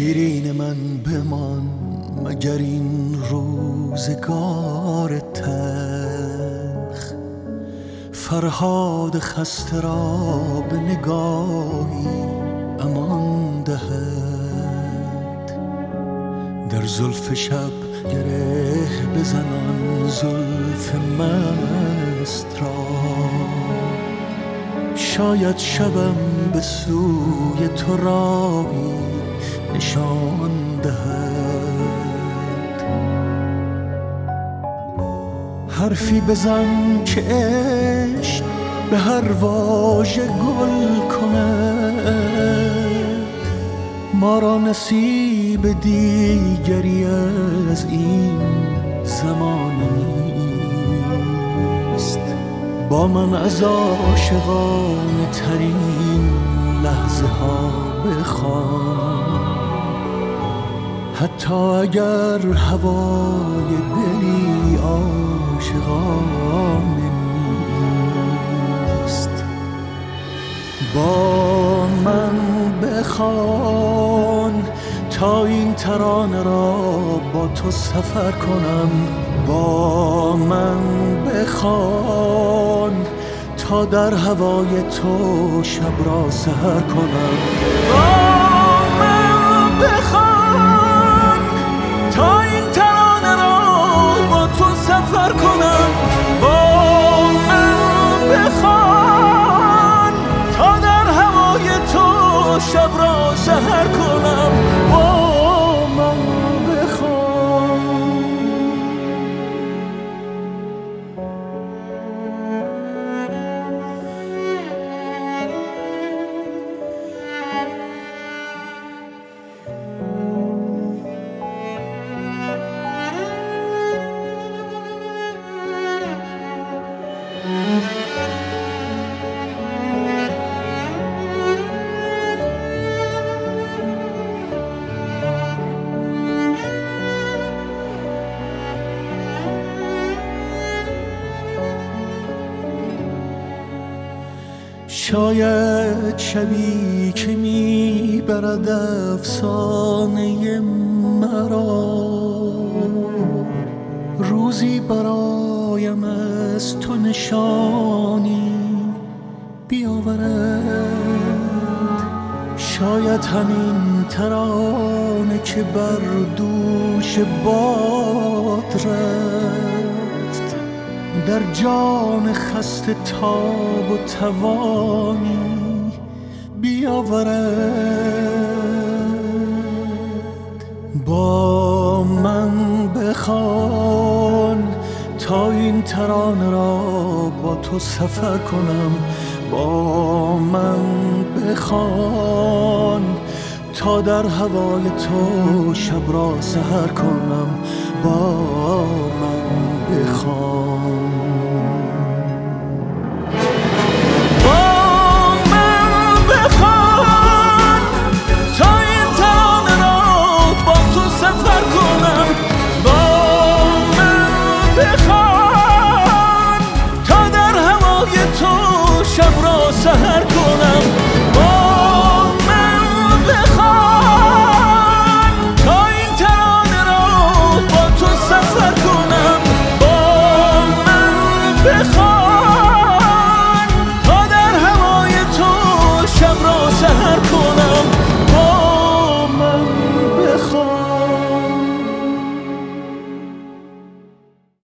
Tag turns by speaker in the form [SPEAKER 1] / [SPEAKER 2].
[SPEAKER 1] شیرین من بمان مگر این روزگار تلخ، فرهاد خسته را به نگاهی امان دهد. در زلف شب گره بزنان زلف مست را، شاید شبم به سوی تو راهی نشان دهد. حرفی بزن که عشق به هر واژه گل کند، ما را نصیب دیگری از این زمانه نیست. با من از عاشقانه ترین لحظه ها بخوان، حتی اگر هوای دلی عاشقانه نیست. با من بخوان تا این ترانه را با تو سفر کنم. با من بخوان تا در هوای تو شب را سحر کنم. با من بخوان تا این ترانه را با تو سفر کنم. با من بخوان تا در هوای تو شب را سحر کنم. با من بخوان. شاید شبی که میبرد افسانه مرا، روزی برایم از تو نشانی بیاورد. شاید همین ترانه که بر دوش باد رفت، در جان خسته تاب و توانی بیاورد. با من بخوان تا این ترانه را با تو سفر کنم. با من بخوان تا در هوای تو شب را سحر کنم. با من بخوان.